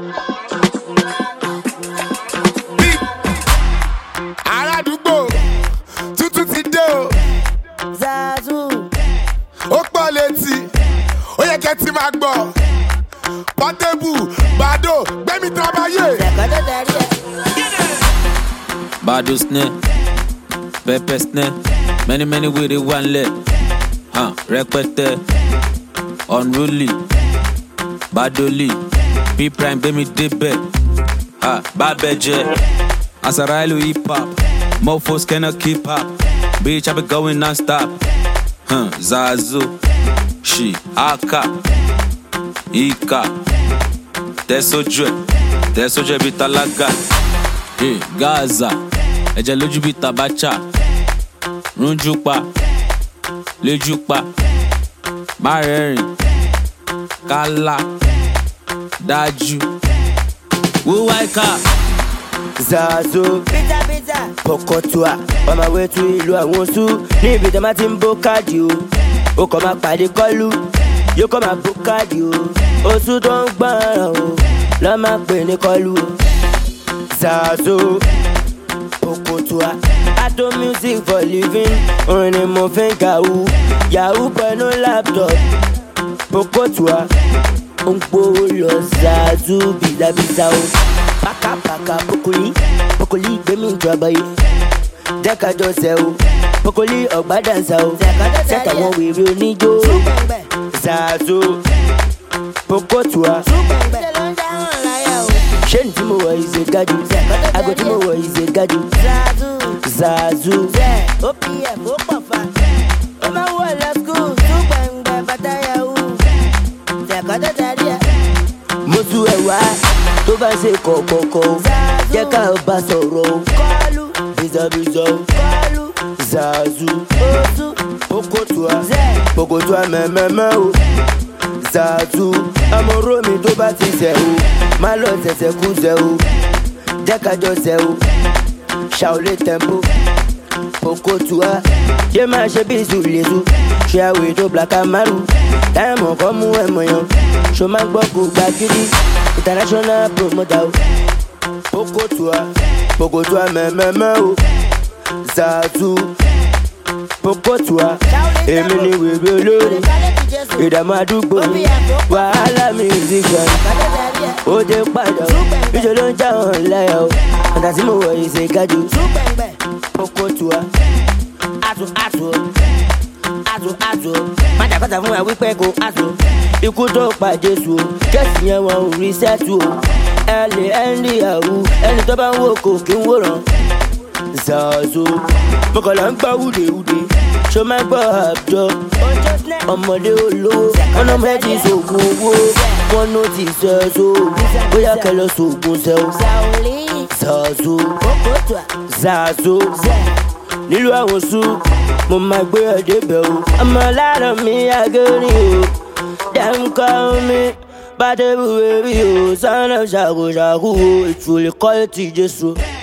Aládùúgbò tuntun ti dé o. Zazu. Ó pọ̀ létí, ó yẹ kẹ́ ti máa gbọ́. Portable, Bado, gbẹ́mí tábáyé. Bado snare, pepper snare, many with it one leg. Rẹpẹtẹ, unruly, Badoli, P prime bẹ́mi débẹ̀. Babẹjẹ, Asarailu hip hop, mofos cannot keep up. Bitch, I be going non-stop. Zazu, she, Aka, Ika, Tesojwe bi talaga. Gaza, ẹ̀jẹ̀ lójú bi tabacha. Runjupa, Lejupa, Marẹ́rìn, Kala, Dájú, Wuwaika. Zazu. Pizza. Pokotua. On my way to ìlú àwọn Oṣù. Ní ibi tí a máa ti ń bó káàdì o. Ó kàn máa pàdé kọ́lù. Yóò kàn máa bó káàdì o. Oṣù tó ń gbọ́ràn o. Lọ́ máa pè ní kọ́lù o. Zazu. Pokotua. I do music for living. Orin ni mo fi ń kàwú. Yahoo pẹ̀lú laptop. Pokotua. Ó ń gbówó lọ Zazu bìzàbìzà o. Paka Pokoli gbẹ̀mí ìjọba yìí. Jẹ́ ká jọ ṣe o. Pokoli ọ̀gbádànsá o. Ṣẹ́ta wọn wèrè oníjó. Zazu Pokotua. Ṣé ní tí mo wọ̀ yìí ṣe gájú? Àgọ́ tí mo wọ̀ yìí ṣe gájú. Zazu OPF ó pọ̀ fa. Ó máa ń wọ̀ lọ skul. Túgbẹ̀ngbẹ̀ bàtà yahoo. Ṣẹ̀kọ́tọ̀ tàrí ẹ̀. Mo tú ẹ̀ wá tó bá ṣe kọ̀kọ̀kọ̀. Jẹ́ ká bá sọ̀rọ̀ o. Bìzàbìzà o. Zazu Pokotua mẹ́mẹ́mẹ́ o. Zazu amọ̀rọ̀ mi tó bá ti ṣẹ̀ o. Má lọ ṣẹ̀ṣẹ̀ kú ṣẹ̀ o. Jẹ́ ká jọ ṣẹ̀ o. Ṣàolé tempo Pokotua. Yé máa ṣe bí ìṣùlẹ̀ṣù. Ṣé àwẹ̀ tó Black Amaru. Táyàmọ̀ kọ́ mú ẹ̀mọ̀ yan. Ṣo máa gbọ́ kó gbà gidi. International promoter o. Pokotua mẹ́mẹ́mẹ́ o. Zazu Pokotua. Èmi ni wèrè olórí. Ìdààmú àdúgbò mi. Wàhálà musician. Ó dé padà o. Ìṣòro ló ń já hàn láyà o. Ọ̀tà tí mo wọ̀ yìí ṣe gájú. Pokotua. Azu. Májàkọ́ta fún wa wípé kò azu. Ikú tó pa Jésù o. Kẹ́sì yẹn wọn ò rí sẹ́tù o. Ẹ lè ẹ́ndì àwù. Ẹni tó bá ń wò kò kí ń wòran. Zazu mọ̀kànlá ń gbá wúdewúde. Ṣo máa gbọ́ àbjọ? Ọmọdé olówó. Wọ́n náà mẹ́tì sògùn owó. Wọ́n ló ti sẹ́so. Bóyá kẹlẹ́ sògùn sẹ́o. Zazu nílùú àwọn Oṣù. Mo máa gbé ọdẹ bẹ̀ o. Ọmọ lára mi agẹ́rì o. Dem call me Portable baby o. Son of Shaku o. Ìtúlẹ̀ kọ́ ti Jésù.